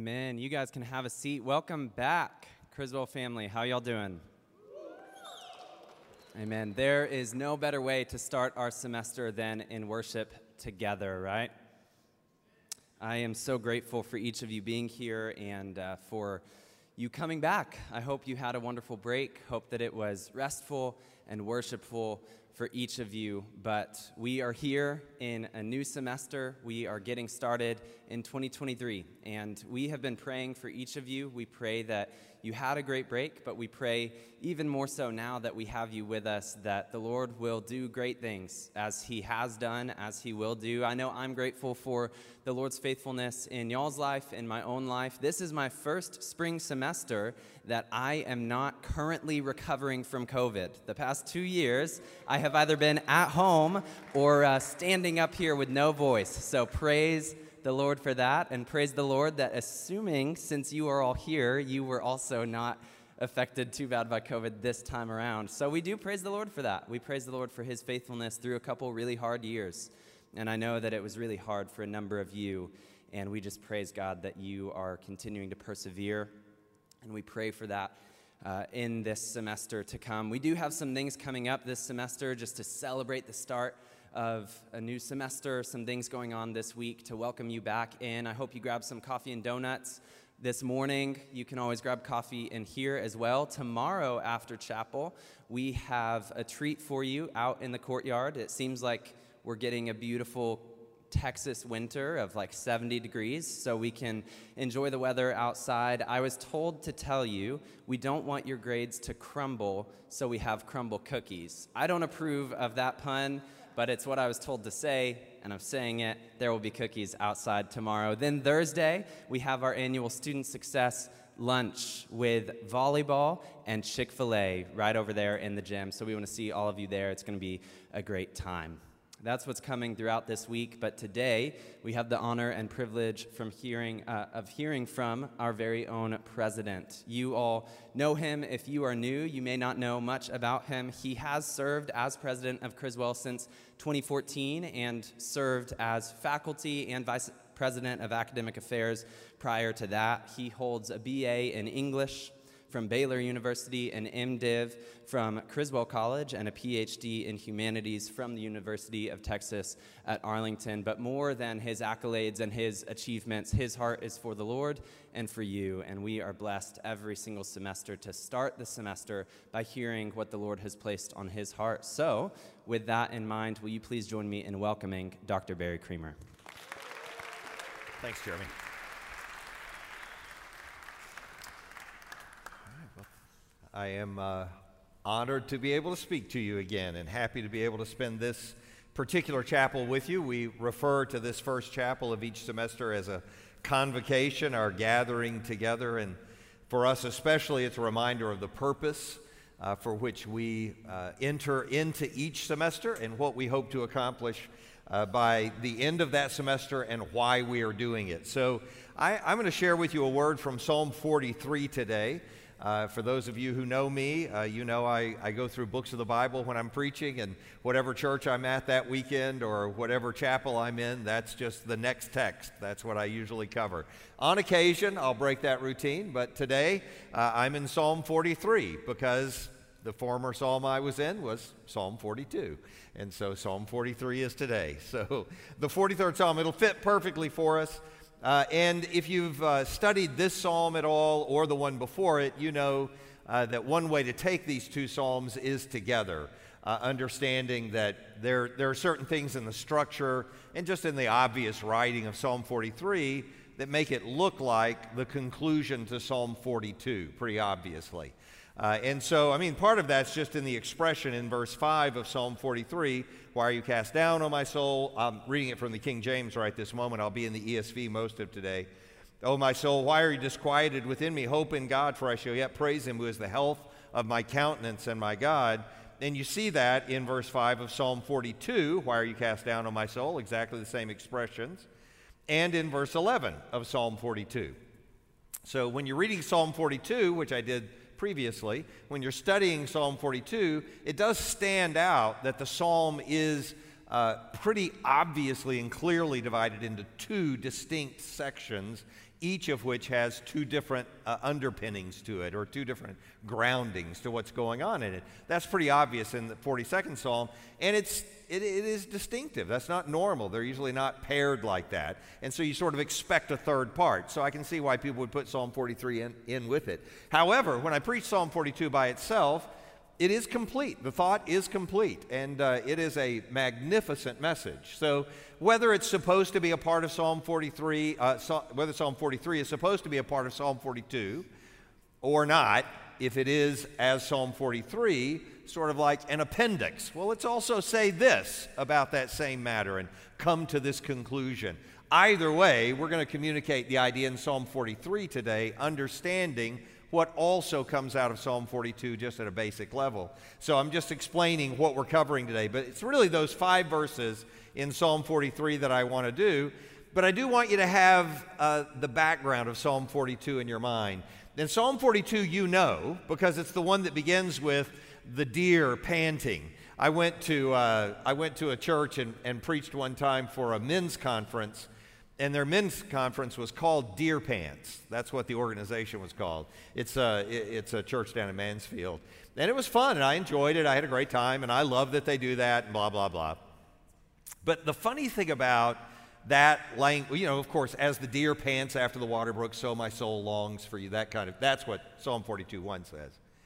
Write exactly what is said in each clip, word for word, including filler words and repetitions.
Amen. You guys can have a seat. Welcome back, Criswell family. How y'all doing? Amen. There is no better way to start our semester than in worship together, right? I am so grateful for each of you being here and uh, for you coming back. I hope you had a wonderful break. Hope that it was restful and worshipful for each of you. But we are here in a new semester. We are getting started in twenty twenty-three, and we have been praying for each of you. We pray that you had a great break, but we pray even more so now that we have you with us, that the Lord will do great things as he has done, as he will do. I know I'm grateful for the Lord's faithfulness in y'all's life, in my own life. This is my first spring semester that I am not currently recovering from COVID. The past two years, I have either been at home or uh, standing up here with no voice. So praise the Lord for that, and praise the Lord that assuming since you are all here, you were also not affected too bad by COVID this time around. So we do praise the Lord for that. We praise the Lord for his faithfulness through a couple really hard years. And I know that it was really hard for a number of you, and we just praise God that you are continuing to persevere, and we pray for that uh, in this semester to come. We do have some things coming up this semester just to celebrate the start of a new semester, some things going on this week to welcome you back in. I hope you grab some coffee and donuts this morning. You can always grab coffee in here as well. Tomorrow after chapel, we have a treat for you out in the courtyard. It seems like we're getting a beautiful Texas winter of like seventy degrees, so we can enjoy the weather outside. I was told to tell you we don't want your grades to crumble, so we have crumble cookies. I don't approve of that pun, but it's what I was told to say, and I'm saying it. There will be cookies outside tomorrow. Then Thursday, we have our annual Student Success lunch with volleyball and Chick-fil-A right over there in the gym. So we want to see all of you there. It's going to be a great time. That's what's coming throughout this week, but today we have the honor and privilege from hearing uh, of hearing from our very own president. You all know him. If you are new, you may not know much about him. He has served as president of Criswell since twenty fourteen and served as faculty and vice president of academic affairs prior to that. He holds a B A in English from Baylor University, an MDiv from Criswell College, and a P H D in Humanities from the University of Texas at Arlington. But more than his accolades and his achievements, his heart is for the Lord and for you, and we are blessed every single semester to start the semester by hearing what the Lord has placed on his heart. So, with that in mind, will you please join me in welcoming Doctor Barry Creamer? Thanks, Jeremy. I am uh, honored to be able to speak to you again and happy to be able to spend this particular chapel with you. We refer to this first chapel of each semester as a convocation, our gathering together, and for us especially, it's a reminder of the purpose uh, for which we uh, enter into each semester and what we hope to accomplish uh, by the end of that semester and why we are doing it. So I, I'm going to share with you a word from Psalm forty-three today. Uh, for those of you who know me, uh, you know I, I go through books of the Bible when I'm preaching, and whatever church I'm at that weekend or whatever chapel I'm in, that's just the next text. That's what I usually cover. On occasion, I'll break that routine, but today uh, I'm in Psalm forty-three because the former psalm I was in was Psalm forty-two, and so Psalm forty-three is today. So the forty-third Psalm, it'll fit perfectly for us. Uh, and if you've uh, studied this psalm at all or the one before it, you know uh, that one way to take these two psalms is together, uh, understanding that there, there are certain things in the structure and just in the obvious writing of Psalm forty-three that make it look like the conclusion to Psalm forty-two, pretty obviously. Uh, and so, I mean, part of that's just in the expression in verse five of Psalm forty-three, why are you cast down, O my soul? I'm reading it from the King James right this moment. I'll be in the E S V most of today. O my soul, why are you disquieted within me? Hope in God, for I shall yet praise him who is the health of my countenance and my God. And you see that in verse five of Psalm forty-two, why are you cast down, O my soul? Exactly the same expressions. And in verse eleven of Psalm forty-two. So when you're reading Psalm forty-two, which I did previously, when you're studying Psalm forty-two, it does stand out that the psalm is uh, pretty obviously and clearly divided into two distinct sections, each of which has two different uh, underpinnings to it, or two different groundings to what's going on in it. That's pretty obvious in the forty-second Psalm, and it's it, it is distinctive. That's not normal. They're usually not paired like that, and so you sort of expect a third part. So I can see why people would put Psalm forty-three in, in with it. However, when I preach Psalm forty-two by itself, it is complete. The thought is complete, and uh, it is a magnificent message. So whether it's supposed to be a part of Psalm forty-three, uh, so, whether Psalm forty-three is supposed to be a part of Psalm forty-two or not, if it is, as Psalm forty-three, sort of like an appendix, well, let's also say this about that same matter and come to this conclusion. Either way, we're going to communicate the idea in Psalm forty-three today, understanding what also comes out of Psalm forty-two just at a basic level. So I'm just explaining what we're covering today, but it's really those five verses in Psalm forty-three that I want to do. But I do want you to have uh, the background of Psalm forty-two in your mind. In Psalm forty-two, you know, because it's the one that begins with the deer panting. I went to uh, I went to a church and, and preached one time for a men's conference, and their men's conference was called Deer Pants. That's what the organization was called. It's a, it's a church down in Mansfield. And it was fun, and I enjoyed it. I had a great time, and I love that they do that, and blah, blah, blah. But the funny thing about that language, you know, of course, as the deer pants after the water brook, so my soul longs for you, that kind of, that's what Psalm forty-two one says.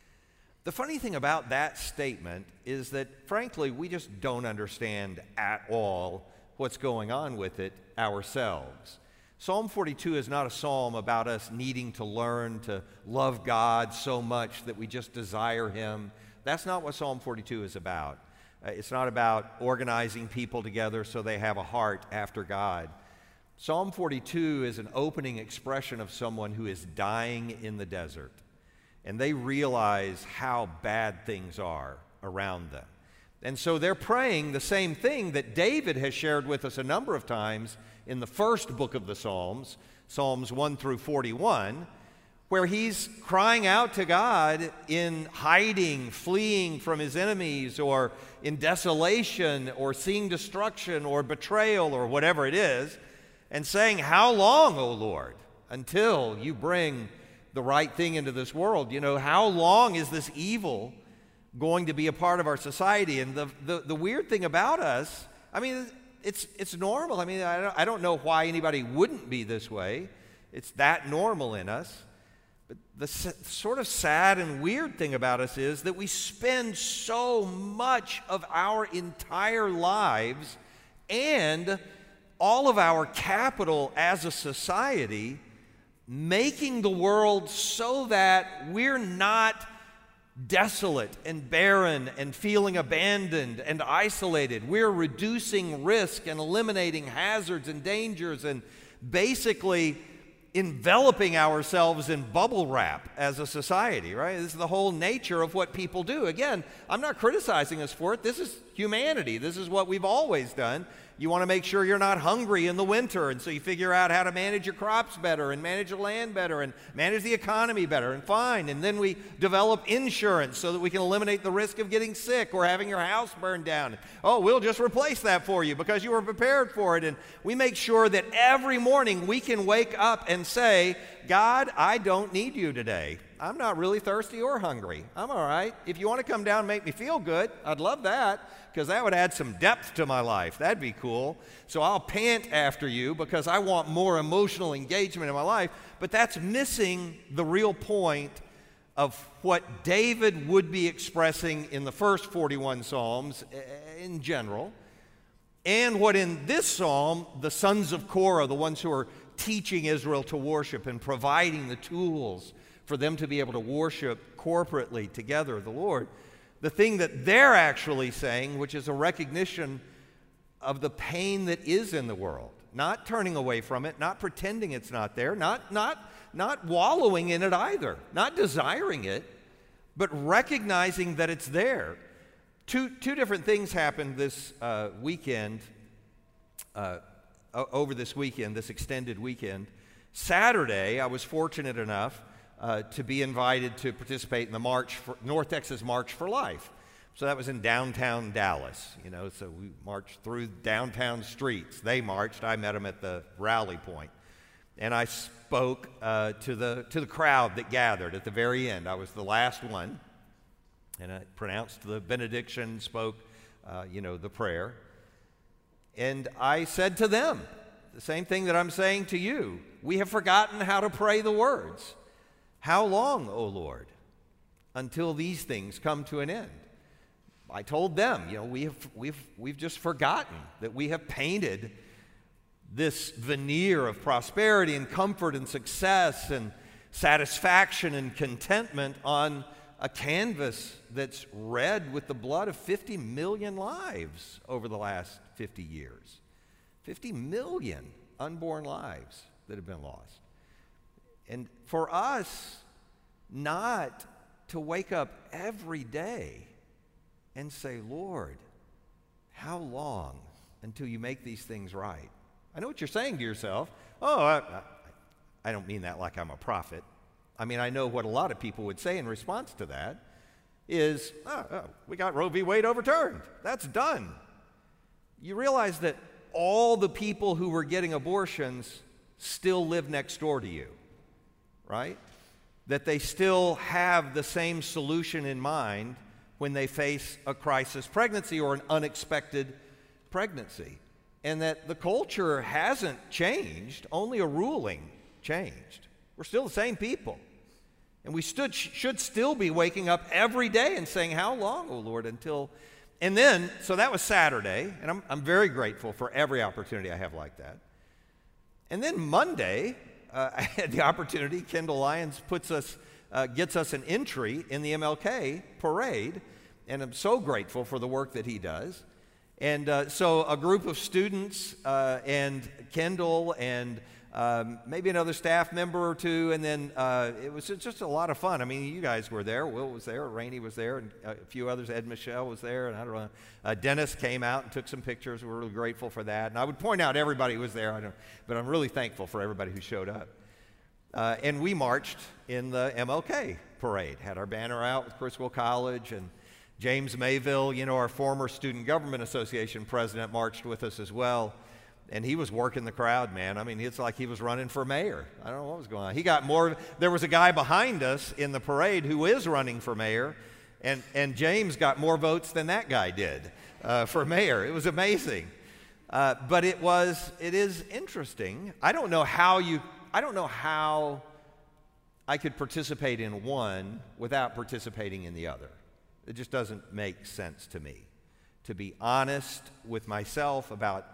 The funny thing about that statement is that, frankly, we just don't understand at all what's going on with it ourselves. Psalm forty-two is not a psalm about us needing to learn to love God so much that we just desire Him. That's not what Psalm forty-two is about. Uh, it's not about organizing people together so they have a heart after God. Psalm forty-two is an opening expression of someone who is dying in the desert, and they realize how bad things are around them. And so they're praying the same thing that David has shared with us a number of times in the first book of the Psalms, Psalms one through forty-one, where he's crying out to God in hiding, fleeing from his enemies, or in desolation, or seeing destruction, or betrayal, or whatever it is, and saying, "How long, O Lord, until you bring the right thing into this world? You know, how long is this evil going to be a part of our society?" And the, the, the weird thing about us, I mean, it's, it's normal. I mean, I don't, I don't know why anybody wouldn't be this way. It's that normal in us. But the s- sort of sad and weird thing about us is that we spend so much of our entire lives and all of our capital as a society making the world so that we're not desolate and barren and feeling abandoned and isolated. We're reducing risk and eliminating hazards and dangers and basically enveloping ourselves in bubble wrap as a society, right? This is the whole nature of what people do. Again, I'm not criticizing us for it. This is humanity. This is what we've always done. You want to make sure you're not hungry in the winter, and so you figure out how to manage your crops better and manage the land better and manage the economy better, and fine. And then we develop insurance so that we can eliminate the risk of getting sick or having your house burned down. Oh, we'll just replace that for you because you were prepared for it. And we make sure that every morning we can wake up and say, "God, I don't need you today. I'm not really thirsty or hungry. I'm all right. If you want to come down and make me feel good, I'd love that, because that would add some depth to my life. That'd be cool. So I'll pant after you because I want more emotional engagement in my life." But that's missing the real point of what David would be expressing in the first forty-one Psalms in general, and what in this psalm, the sons of Korah, the ones who are teaching Israel to worship and providing the tools for them to be able to worship corporately together the Lord. The thing that they're actually saying, which is a recognition of the pain that is in the world, not turning away from it, not pretending it's not there, not, not, not wallowing in it either, not desiring it, but recognizing that it's there. Two, two different things happened this uh, weekend, uh, over this weekend, this extended weekend. Saturday, I was fortunate enough Uh, to be invited to participate in the March for, North Texas March for Life. So that was in downtown Dallas, you know, so we marched through downtown streets. They marched. I met them at the rally point. And I spoke uh, to the to the crowd that gathered at the very end. I was the last one. And I pronounced the benediction, spoke, uh, you know, the prayer. And I said to them the same thing that I'm saying to you. We have forgotten how to pray the words. How long, O Lord, until these things come to an end? I told them, you know, we have, we've, we've just forgotten that we have painted this veneer of prosperity and comfort and success and satisfaction and contentment on a canvas that's red with the blood of fifty million lives over the last fifty years. fifty million unborn lives that have been lost. And for us not to wake up every day and say, Lord, how long until you make these things right? I know what you're saying to yourself. Oh, I, I, I don't mean that like I'm a prophet. I mean, I know what a lot of people would say in response to that is, oh, oh, we got Roe v. Wade overturned. That's done. You realize that all the people who were getting abortions still live next door to you, right? That they still have the same solution in mind when they face a crisis pregnancy or an unexpected pregnancy. And that the culture hasn't changed, only a ruling changed. We're still the same people. And we stood, should still be waking up every day and saying, how long, O Lord, until... And then, so that was Saturday, and I'm, I'm very grateful for every opportunity I have like that. And then Monday, uh, I had the opportunity, Kendall Lyons puts us, uh, gets us an entry in the M L K parade, and I'm so grateful for the work that he does. And uh, so a group of students uh, and Kendall and um, maybe another staff member or two, and then uh, it was just a lot of fun. I mean, you guys were there. Will was there. Rainey was there, and a few others. Ed Michelle was there, and I don't know. Uh, Dennis came out and took some pictures. We're really grateful for that. And I would point out everybody who was there, I don't, but I'm really thankful for everybody who showed up. Uh, and we marched in the M L K parade, had our banner out with Criswell College, and James Mayville, you know, our former Student Government Association president, marched with us as well. And he was working the crowd, man. I mean, it's like he was running for mayor. I don't know what was going on. He got more. There was a guy behind us in the parade who is running for mayor, and, and James got more votes than that guy did uh, for mayor. It was amazing. Uh, but it was, it is interesting. I don't know how you, I don't know how I could participate in one without participating in the other. It just doesn't make sense to me. To be honest with myself about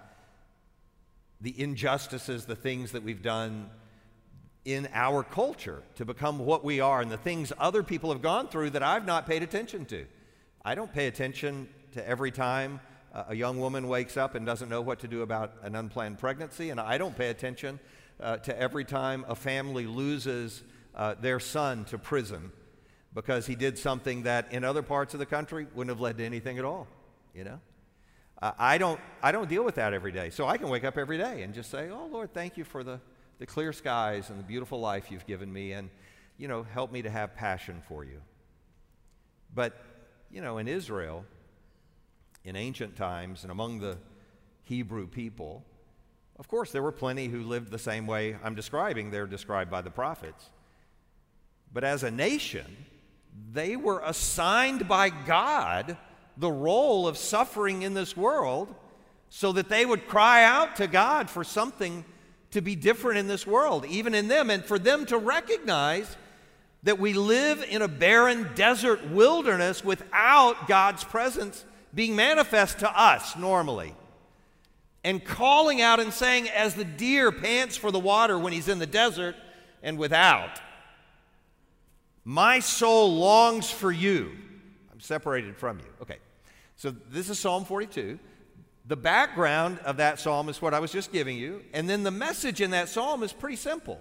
the injustices, the things that we've done in our culture to become what we are, and the things other people have gone through that I've not paid attention to. I don't pay attention to every time uh, a young woman wakes up and doesn't know what to do about an unplanned pregnancy, and I don't pay attention uh, to every time a family loses uh, their son to prison because he did something that in other parts of the country wouldn't have led to anything at all, you know? Uh, I don't I don't deal with that every day. So I can wake up every day and just say, oh, Lord, thank you for the, the clear skies and the beautiful life you've given me, and, you know, help me to have passion for you. But, you know, in Israel, in ancient times and among the Hebrew people, of course, there were plenty who lived the same way I'm describing. They're described by the prophets. But as a nation, they were assigned by God the role of suffering in this world so that they would cry out to God for something to be different in this world, even in them, and for them to recognize that we live in a barren desert wilderness without God's presence being manifest to us normally. And calling out and saying, as the deer pants for the water when he's in the desert and without, my soul longs for you. Separated from you. Okay, so this is Psalm forty-two. The background of that psalm is what I was just giving you, and then the message in that psalm is pretty simple.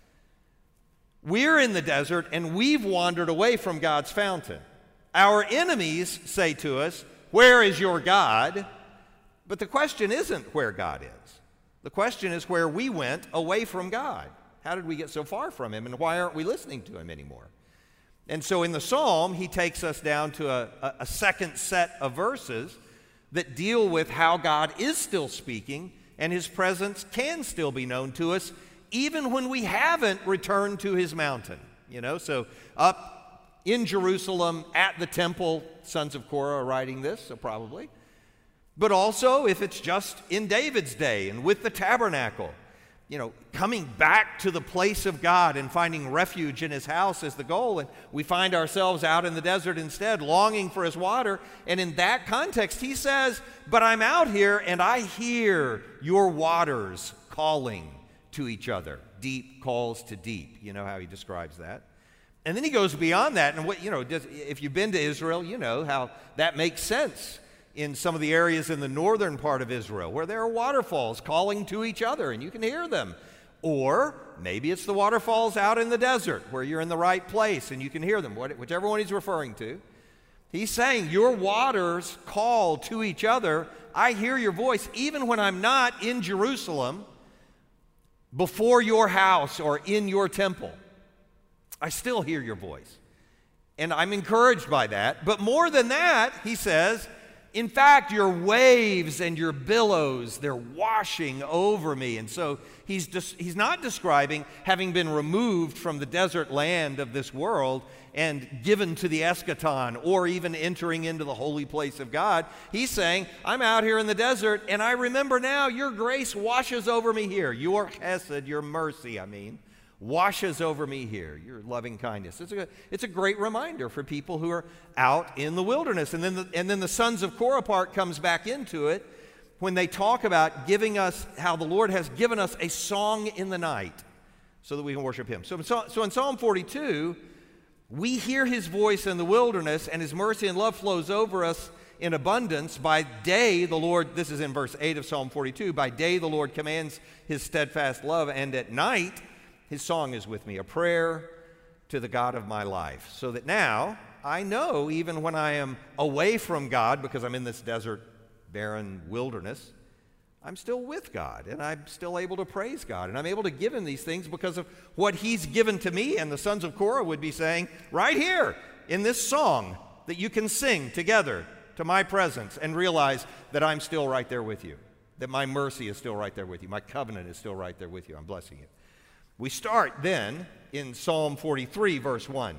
We're in the desert, and we've wandered away from God's fountain. Our enemies say to us, where is your God? But the question isn't where God is. The question is where we went away from God. How did we get so far from Him, and why aren't we listening to Him anymore? And so in the psalm, he takes us down to a, a, a second set of verses that deal with how God is still speaking and his presence can still be known to us even when we haven't returned to his mountain. You know, so up in Jerusalem at the temple, sons of Korah are writing this, so probably. But also if it's just in David's day and with the tabernacle, you know, coming back to the place of God and finding refuge in his house is the goal. And we find ourselves out in the desert instead, longing for his water. And in that context, he says, but I'm out here and I hear your waters calling to each other. Deep calls to deep. You know how he describes that. And then he goes beyond that. And what, you know, if you've been to Israel, you know how that makes sense. In some of the areas in the northern part of Israel where there are waterfalls calling to each other and you can hear them. Or maybe it's the waterfalls out in the desert where you're in the right place and you can hear them, whichever one he's referring to. He's saying your waters call to each other. I hear your voice even when I'm not in Jerusalem before your house or in your temple. I still hear your voice. And I'm encouraged by that. But more than that, he says, in fact, your waves and your billows, they're washing over me. And so he's, des- he's not describing having been removed from the desert land of this world and given to the eschaton or even entering into the holy place of God. He's saying, I'm out here in the desert and I remember now your grace washes over me here. Your chesed, your mercy, I mean, washes over me here, your loving kindness. It's a, it's a great reminder for people who are out in the wilderness. And then the, and then the sons of Korah part comes back into it when they talk about giving us, how the Lord has given us a song in the night so that we can worship him. So, so, so in Psalm forty-two, we hear his voice in the wilderness and his mercy and love flows over us in abundance. By day, the Lord, this is in verse eight of Psalm forty-two, by day the Lord commands his steadfast love, and at night his song is with me, a prayer to the God of my life. So that now I know even when I am away from God because I'm in this desert, barren wilderness, I'm still with God and I'm still able to praise God. And I'm able to give him these things because of what he's given to me. And the sons of Korah would be saying right here in this song that you can sing together to my presence and realize that I'm still right there with you, that my mercy is still right there with you, my covenant is still right there with you. I'm blessing you. We start then in Psalm forty-three, verse one.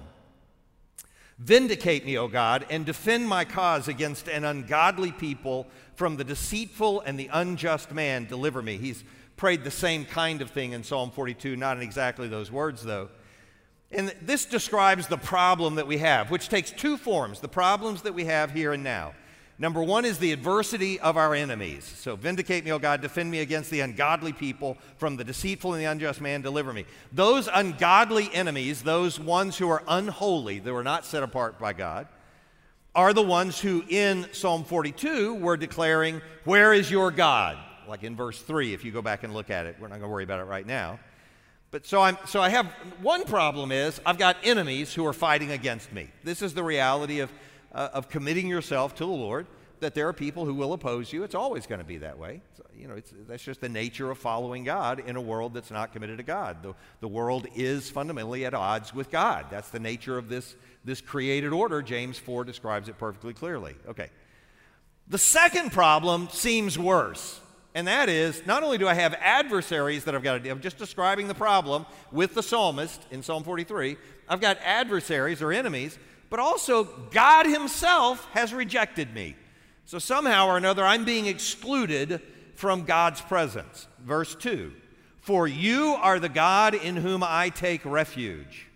Vindicate me, O God, and defend my cause against an ungodly people. From the deceitful and the unjust man, deliver me. He's prayed the same kind of thing in Psalm forty-two, not in exactly those words, though. And this describes the problem that we have, which takes two forms, the problems that we have here and now. Number one is the adversity of our enemies. So vindicate me, O God, defend me against the ungodly people. From the deceitful and the unjust man, deliver me. Those ungodly enemies, those ones who are unholy, that were not set apart by God, are the ones who in Psalm forty-two were declaring, where is your God? Like in verse three, if you go back and look at it. We're not going to worry about it right now. But so, I'm, so I have, one problem is I've got enemies who are fighting against me. This is the reality of Uh, of committing yourself to the Lord, that there are people who will oppose you. It's always going to be that way. So, you know, it's, that's just the nature of following God in a world that's not committed to God. The, the world is fundamentally at odds with God. That's the nature of this, this created order. James four describes it perfectly clearly. Okay. The second problem seems worse, and that is not only do I have adversaries that I've got to deal with, I'm just describing the problem with the psalmist in Psalm forty-three. I've got adversaries or enemies, but also God himself has rejected me. So somehow or another, I'm being excluded from God's presence. Verse two, for you are the God in whom I take refuge.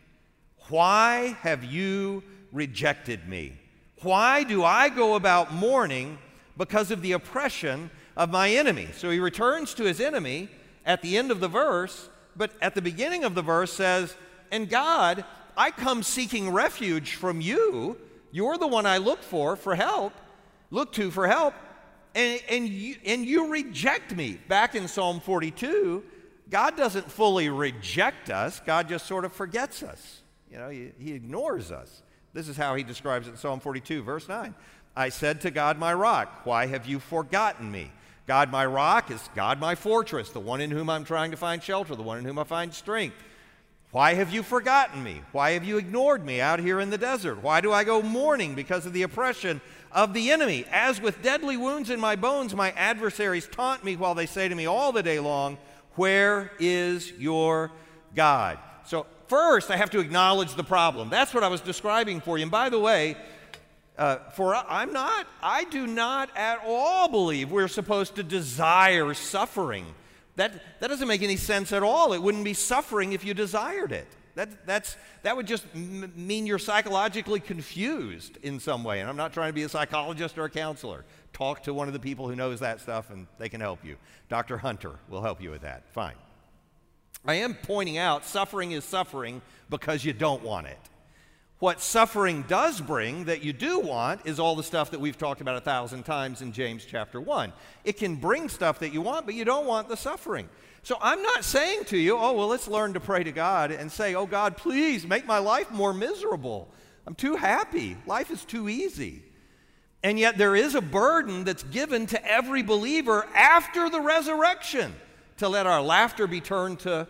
Why have you rejected me? Why do I go about mourning because of the oppression of my enemy? So he returns to his enemy at the end of the verse, but at the beginning of the verse says, and God, I come seeking refuge from you. You're the one I look for for help, look to for help, and, and, you, and you reject me. Back in Psalm forty-two, God doesn't fully reject us. God just sort of forgets us. You know, he, he ignores us. This is how he describes it in Psalm forty-two, verse nine. I said to God, my rock, why have you forgotten me? God, my rock, is God, my fortress, the one in whom I'm trying to find shelter, the one in whom I find strength. Why have you forgotten me? Why have you ignored me out here in the desert? Why do I go mourning because of the oppression of the enemy? As with deadly wounds in my bones, my adversaries taunt me while they say to me all the day long, where is your God? So first, I have to acknowledge the problem. That's what I was describing for you. And by the way, uh, for I'm not, I do not at all believe we're supposed to desire suffering. That, that doesn't make any sense at all. It wouldn't be suffering if you desired it. That, that's, that would just m- mean you're psychologically confused in some way. And I'm not trying to be a psychologist or a counselor. Talk to one of the people who knows that stuff and they can help you. Doctor Hunter will help you with that. Fine. I am pointing out suffering is suffering because you don't want it. What suffering does bring that you do want is all the stuff that we've talked about a thousand times in James chapter one. It can bring stuff that you want, but you don't want the suffering. So I'm not saying to you, oh, well, let's learn to pray to God and say, oh, God, please make my life more miserable. I'm too happy. Life is too easy. And yet there is a burden that's given to every believer after the resurrection to let our laughter be turned to,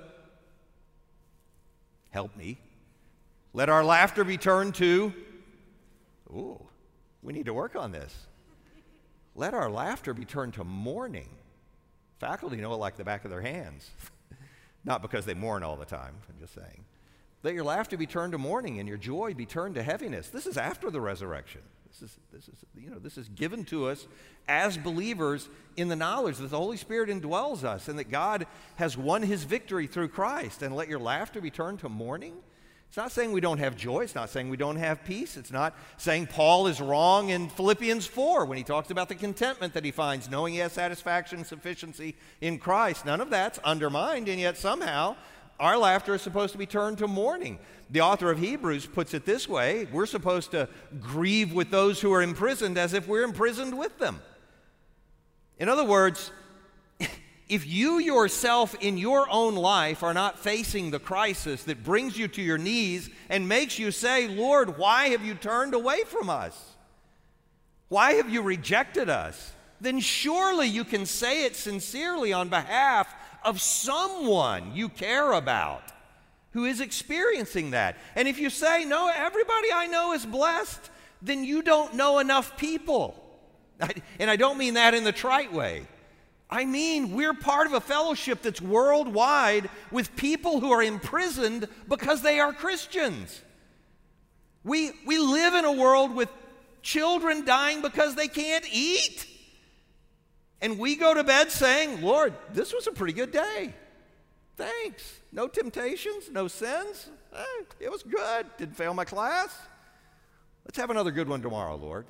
help me, let our laughter be turned to, ooh, we need to work on this. Let our laughter be turned to mourning. Faculty know it like the back of their hands. Not because they mourn all the time, I'm just saying. Let your laughter be turned to mourning and your joy be turned to heaviness. This is after the resurrection. This is, this is, you know, this is given to us as believers in the knowledge that the Holy Spirit indwells us and that God has won his victory through Christ. And let your laughter be turned to mourning. It's not saying we don't have joy. It's not saying we don't have peace. It's not saying Paul is wrong in Philippians four when he talks about the contentment that he finds, knowing he has satisfaction and sufficiency in Christ. None of that's undermined, and yet somehow our laughter is supposed to be turned to mourning. The author of Hebrews puts it this way: we're supposed to grieve with those who are imprisoned as if we're imprisoned with them. In other words, if you yourself in your own life are not facing the crisis that brings you to your knees and makes you say, Lord, why have you turned away from us? Why have you rejected us? Then surely you can say it sincerely on behalf of someone you care about who is experiencing that. And if you say, no, everybody I know is blessed, then you don't know enough people. And I don't mean that in the trite way. I mean, we're part of a fellowship that's worldwide with people who are imprisoned because they are Christians. We, we live in a world with children dying because they can't eat. And we go to bed saying, Lord, this was a pretty good day. Thanks. No temptations, no sins. Eh, it was good. Didn't fail my class. Let's have another good one tomorrow, Lord.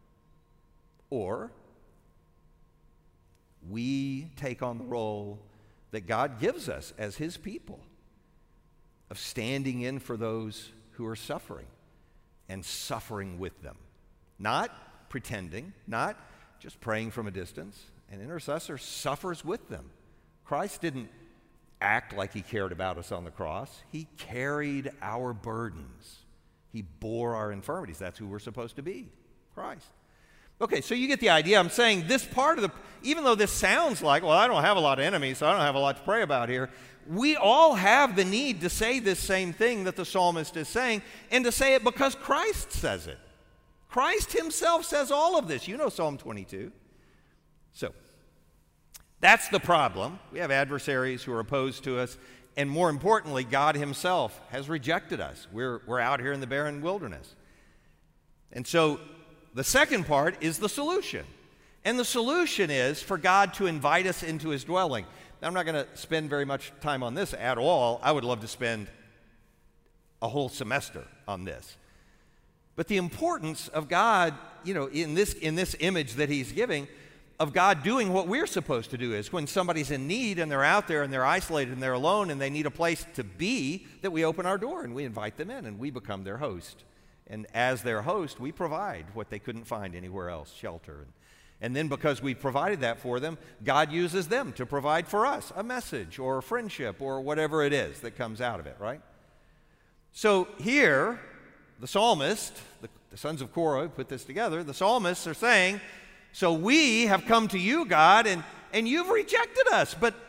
Or we take on the role that God gives us as his people of standing in for those who are suffering and suffering with them. Not pretending, not just praying from a distance. An intercessor suffers with them. Christ didn't act like he cared about us on the cross. He carried our burdens. He bore our infirmities. That's who we're supposed to be, Christ. Okay, so you get the idea. I'm saying this part of the, even though this sounds like, well, I don't have a lot of enemies, so I don't have a lot to pray about here, we all have the need to say this same thing that the psalmist is saying, and to say it because Christ says it. Christ himself says all of this. You know Psalm twenty-two. So, that's the problem. We have adversaries who are opposed to us, and more importantly, God himself has rejected us. We're, we're out here in the barren wilderness. And so, the second part is the solution. And the solution is for God to invite us into his dwelling. Now, I'm not going to spend very much time on this at all. I would love to spend a whole semester on this. But the importance of God, you know, in this, in this image that he's giving, of God doing what we're supposed to do is when somebody's in need and they're out there and they're isolated and they're alone and they need a place to be, that we open our door and we invite them in and we become their host. And as their host, we provide what they couldn't find anywhere else, shelter. And, and then because we provided that for them, God uses them to provide for us a message or a friendship or whatever it is that comes out of it, right? So here, the psalmist, the, the sons of Korah put this together, the psalmists are saying, so we have come to you, God, and, and you've rejected us, but,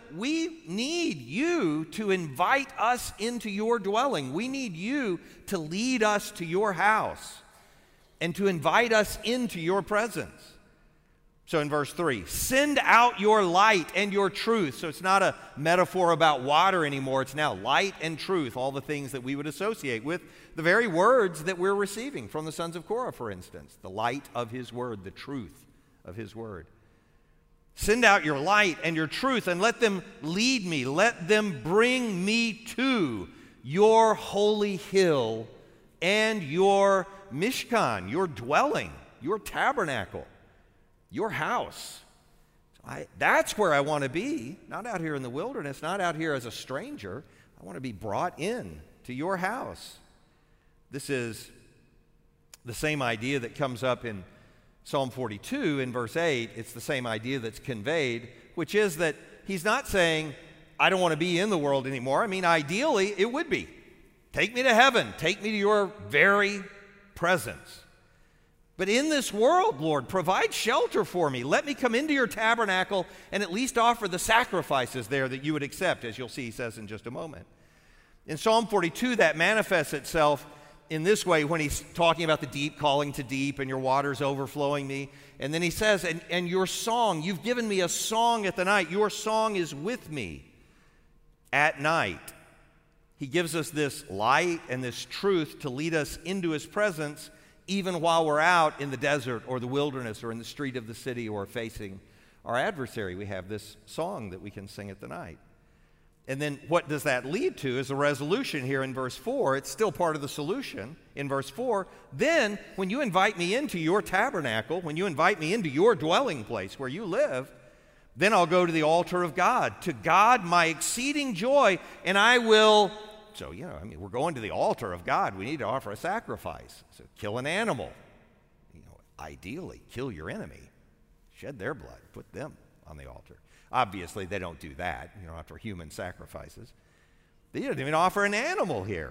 we need you to invite us into your dwelling. We need you to lead us to your house and to invite us into your presence. So in verse three, send out your light and your truth. So it's not a metaphor about water anymore. It's now light and truth, all the things that we would associate with the very words that we're receiving from the sons of Korah, for instance. The light of his word, the truth of his word. Send out your light and your truth and let them lead me. Let them bring me to your holy hill and your Mishkan, your dwelling, your tabernacle. Your house. I, that's where I want to be, not out here in the wilderness, not out here as a stranger. I want to be brought in to your house. This is the same idea that comes up in Psalm forty-two in verse eight. It's the same idea that's conveyed, which is that he's not saying, I don't want to be in the world anymore. I mean, ideally, it would be. Take me to heaven. Take me to your very presence. But in this world, Lord, provide shelter for me. Let me come into your tabernacle and at least offer the sacrifices there that you would accept, as you'll see he says in just a moment. In Psalm forty-two, that manifests itself in this way when he's talking about the deep calling to deep and your waters overflowing me. And then he says, and, and your song, you've given me a song at the night. Your song is with me at night. He gives us this light and this truth to lead us into his presence even while we're out in the desert or the wilderness or in the street of the city or facing our adversary. We have this song that we can sing at the night. And then what does that lead to is a resolution here in verse four. It's still part of the solution in verse four. Then when you invite me into your tabernacle, when you invite me into your dwelling place where you live, then I'll go to the altar of God, to God my exceeding joy, and I will... So, you know, I mean, we're going to the altar of God. We need to offer a sacrifice. So kill an animal. You know, ideally, kill your enemy. Shed their blood. Put them on the altar. Obviously, they don't do that. You don't offer human sacrifices. They don't even offer an animal here.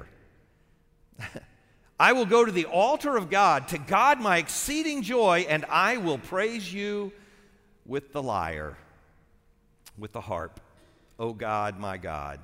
I will go to the altar of God, to God my exceeding joy, and I will praise you with the lyre, with the harp. O God, my God.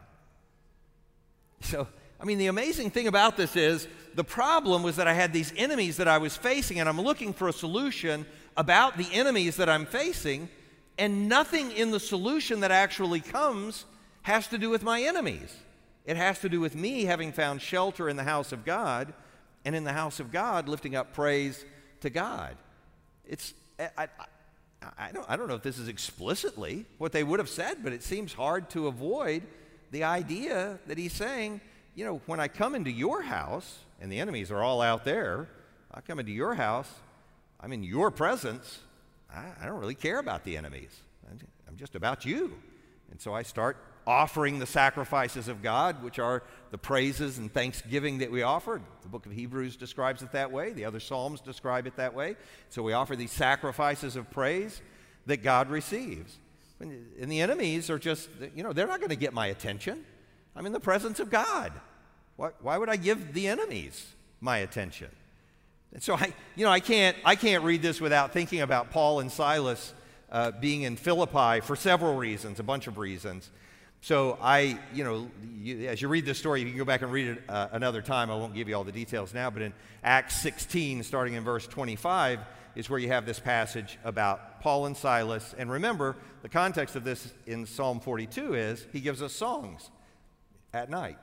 So, I mean, the amazing thing about this is the problem was that I had these enemies that I was facing, and I'm looking for a solution about the enemies that I'm facing, and nothing in the solution that actually comes has to do with my enemies. It has to do with me having found shelter in the house of God, and in the house of God lifting up praise to God. It's, I, I, I, don't, I don't know if this is explicitly what they would have said, but it seems hard to avoid the idea that he's saying, you know, when I come into your house, and the enemies are all out there, I come into your house, I'm in your presence, I, I don't really care about the enemies. I'm just about you. And so I start offering the sacrifices of God, which are the praises and thanksgiving that we offer. The book of Hebrews describes it that way. The other Psalms describe it that way. So we offer these sacrifices of praise that God receives. And the enemies are just, you know, they're not going to get my attention. I'm in the presence of God. Why, why would I give the enemies my attention? And so I, you know, I can't, I can't read this without thinking about Paul and Silas uh, being in Philippi for several reasons, a bunch of reasons. So I, you know, you, as you read this story, you can go back and read it uh, another time. I won't give you all the details now, but in Acts sixteen, starting in verse twenty-five, is where you have this passage about Paul and Silas. And remember, the context of this in Psalm forty-two is he gives us songs at night.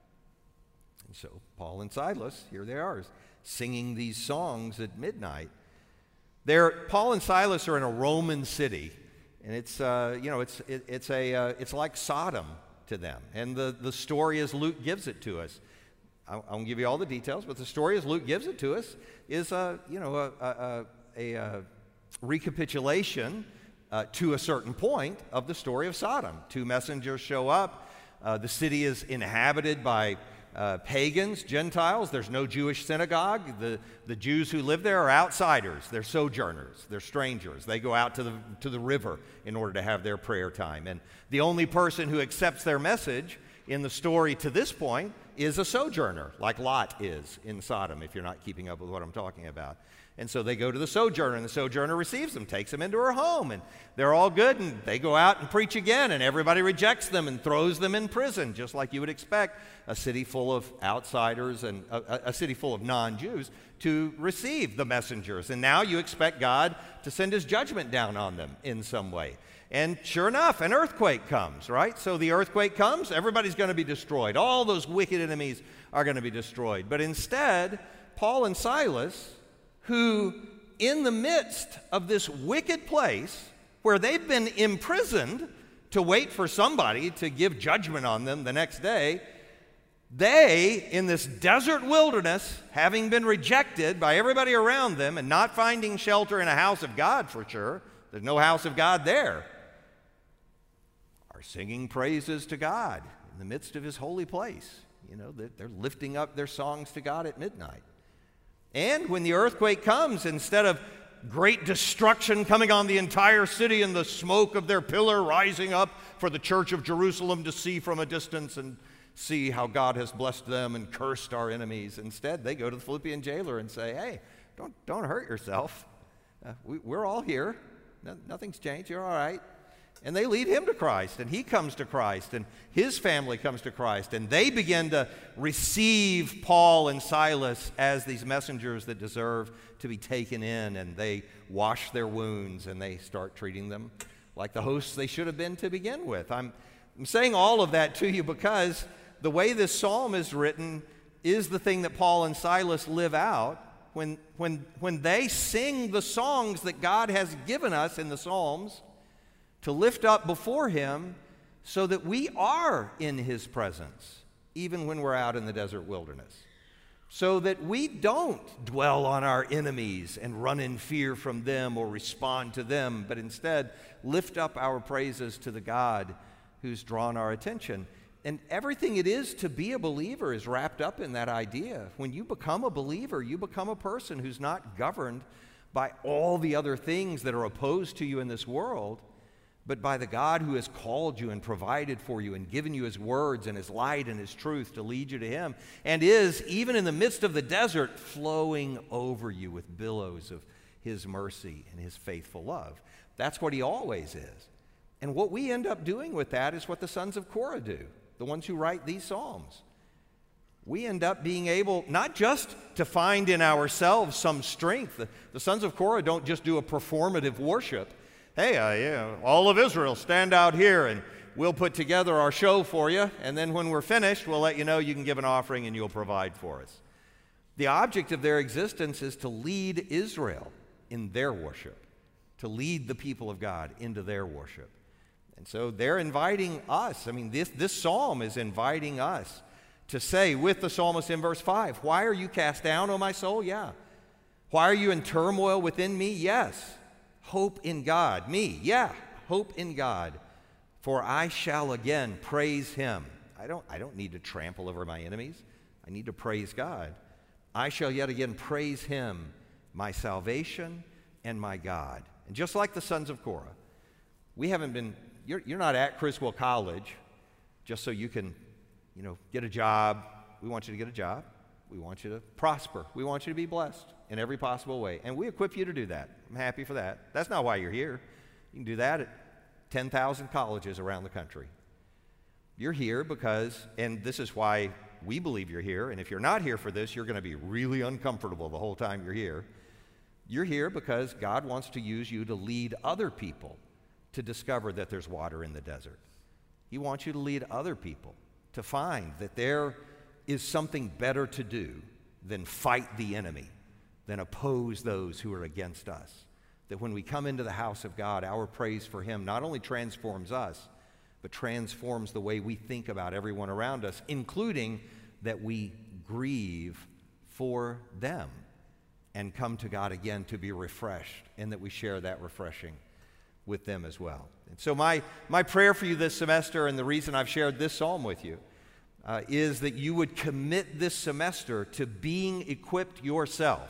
And so Paul and Silas, here they are, singing these songs at midnight. They're, Paul and Silas are in a Roman city, and it's, uh, you know, it's, it, it's, a, uh, it's like Sodom to them. And the, the story as Luke gives it to us, I, I won't give you all the details, but the story as Luke gives it to us is, uh, you know, a, a, a, a recapitulation uh, to a certain point of the story of Sodom. Two messengers show up. Uh, the city is inhabited by uh, pagans, Gentiles. There's no Jewish synagogue. The, the Jews who live there are outsiders. They're sojourners. They're strangers. They go out to the, to the river in order to have their prayer time. And the only person who accepts their message in the story to this point is a sojourner, like Lot is in Sodom, if you're not keeping up with what I'm talking about. And so they go to the sojourner, and the sojourner receives them, takes them into her home, and they're all good, and they go out and preach again, and everybody rejects them and throws them in prison, just like you would expect a city full of outsiders and a, a city full of non-Jews to receive the messengers. And now you expect God to send his judgment down on them in some way. And sure enough, an earthquake comes, right? So the earthquake comes, everybody's going to be destroyed. All those wicked enemies are going to be destroyed. But instead, Paul and Silas, who in the midst of this wicked place where they've been imprisoned to wait for somebody to give judgment on them the next day, they, in this desert wilderness, having been rejected by everybody around them and not finding shelter in a house of God for sure, there's no house of God there, are singing praises to God in the midst of his holy place. You know, they're lifting up their songs to God at midnight. And when the earthquake comes, instead of great destruction coming on the entire city and the smoke of their pillar rising up for the church of Jerusalem to see from a distance and see how God has blessed them and cursed our enemies, instead they go to the Philippian jailer and say, hey, don't, don't hurt yourself. Uh, we, we're all here. No, nothing's changed. You're all right. And they lead him to Christ, and he comes to Christ, and his family comes to Christ, and they begin to receive Paul and Silas as these messengers that deserve to be taken in, and they wash their wounds, and they start treating them like the hosts they should have been to begin with. I'm, I'm saying all of that to you because the way this psalm is written is the thing that Paul and Silas live out when, when, when they sing the songs that God has given us in the Psalms to lift up before him so that we are in his presence, even when we're out in the desert wilderness. So that we don't dwell on our enemies and run in fear from them or respond to them, but instead lift up our praises to the God who's drawn our attention. And everything it is to be a believer is wrapped up in that idea. When you become a believer, you become a person who's not governed by all the other things that are opposed to you in this world, but by the God who has called you and provided for you and given you his words and his light and his truth to lead you to him, and is, even in the midst of the desert, flowing over you with billows of his mercy and his faithful love. That's what he always is. And what we end up doing with that is what the sons of Korah do, the ones who write these psalms. We end up being able not just to find in ourselves some strength. The, the sons of Korah don't just do a performative worship. Hey, uh, yeah, all of Israel, stand out here and we'll put together our show for you, and then when we're finished, we'll let you know you can give an offering and you'll provide for us. The object of their existence is to lead Israel in their worship, to lead the people of God into their worship. And so they're inviting us. I mean, this, this psalm is inviting us to say with the psalmist in verse five, why are you cast down, O my soul? Yeah. Why are you in turmoil within me? Yes. Hope in God. Me, yeah, hope in God. For I shall again praise him. I don't, I don't need to trample over my enemies. I need to praise God. I shall yet again praise him, my salvation and my God. And just like the sons of Korah, we haven't been, you're, you're not at Criswell College just so you can, you know, get a job. We want you to get a job. We want you to prosper. We want you to be blessed in every possible way. And we equip you to do that. I'm happy for that. That's not why you're here. You can do that at ten thousand colleges around the country. You're here because, and this is why we believe you're here, and if you're not here for this, you're going to be really uncomfortable the whole time you're here. You're here because God wants to use you to lead other people to discover that there's water in the desert. He wants you to lead other people to find that there is something better to do than fight the enemy, than oppose those who are against us. That when we come into the house of God, our praise for him not only transforms us, but transforms the way we think about everyone around us, including that we grieve for them and come to God again to be refreshed, and that we share that refreshing with them as well. And so my, my prayer for you this semester, and the reason I've shared this psalm with you, Uh, is that you would commit this semester to being equipped yourself,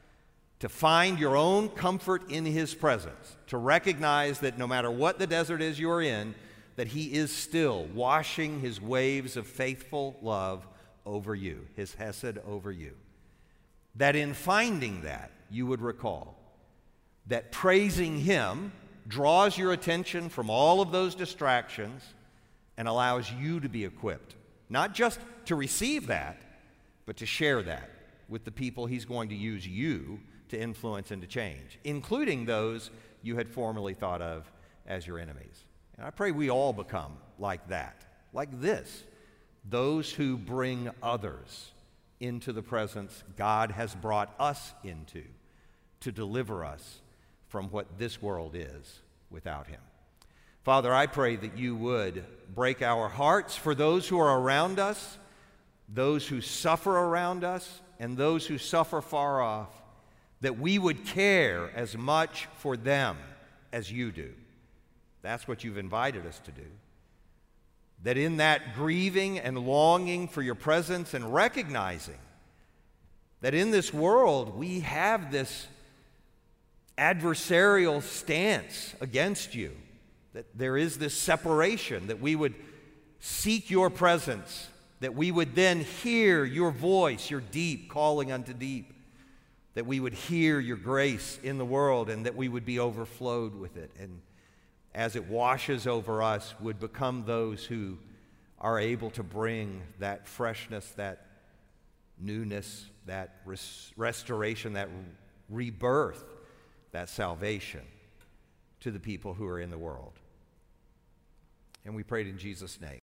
to find your own comfort in his presence, to recognize that no matter what the desert is you're in, that he is still washing his waves of faithful love over you, his hesed over you. That in finding that, you would recall that praising him draws your attention from all of those distractions and allows you to be equipped, not just to receive that, but to share that with the people he's going to use you to influence and to change, including those you had formerly thought of as your enemies. And I pray we all become like that, like this, those who bring others into the presence God has brought us into to deliver us from what this world is without him. Father, I pray that you would break our hearts for those who are around us, those who suffer around us, and those who suffer far off, that we would care as much for them as you do. That's what you've invited us to do. That in that grieving and longing for your presence and recognizing that in this world we have this adversarial stance against you, that there is this separation, that we would seek your presence, that we would then hear your voice, your deep calling unto deep, that we would hear your grace in the world and that we would be overflowed with it. And as it washes over us, would become those who are able to bring that freshness, that newness, that res- restoration, that rebirth, that salvation to the people who are in the world. And we prayed in Jesus' name.